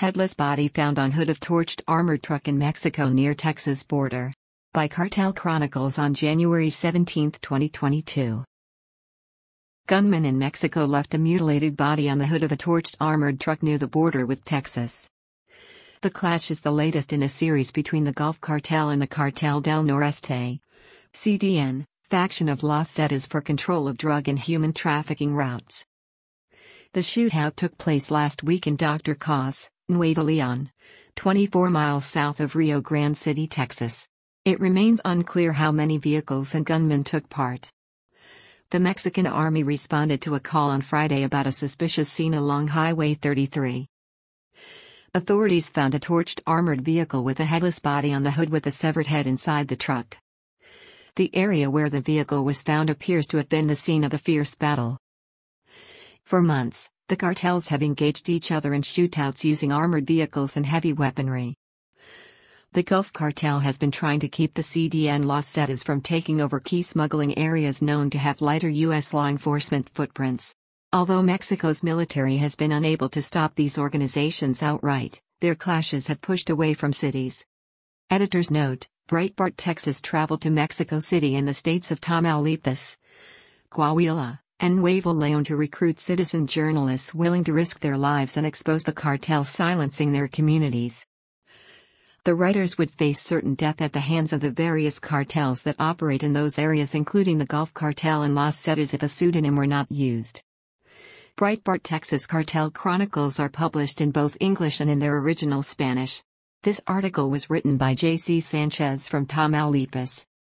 Headless body found on hood of torched armored truck in Mexico near Texas border. By Cartel Chronicles on January 17, 2022. Gunman in Mexico left a mutilated body on the hood of a torched armored truck near the border with Texas. The clash is the latest in a series between the Gulf Cartel and the Cartel del Noreste, CDN, faction of Los Zetas for control of drug and human trafficking routes. The shootout took place last week in Dr. Cos, Nuevo León, 24 miles south of Rio Grande City, Texas. It remains unclear how many vehicles and gunmen took part. The Mexican Army responded to a call on Friday about a suspicious scene along Highway 33. Authorities found a torched armored vehicle with a headless body on the hood with a severed head inside the truck. The area where the vehicle was found appears to have been the scene of a fierce battle. For months, the cartels have engaged each other in shootouts using armored vehicles and heavy weaponry. The Gulf Cartel has been trying to keep the CDN Los Zetas from taking over key smuggling areas known to have lighter U.S. law enforcement footprints. Although Mexico's military has been unable to stop these organizations outright, their clashes have pushed away from cities. Editor's note: Breitbart Texas traveled to Mexico City in the states of Tamaulipas, Coahuila, and Nuevo León to recruit citizen journalists willing to risk their lives and expose the cartels silencing their communities. The writers would face certain death at the hands of the various cartels that operate in those areas, including the Gulf Cartel and Los Zetas, if a pseudonym were not used. Breitbart Texas Cartel Chronicles are published in both English and in their original Spanish. This article was written by J.C. Sanchez from Tamaulipas.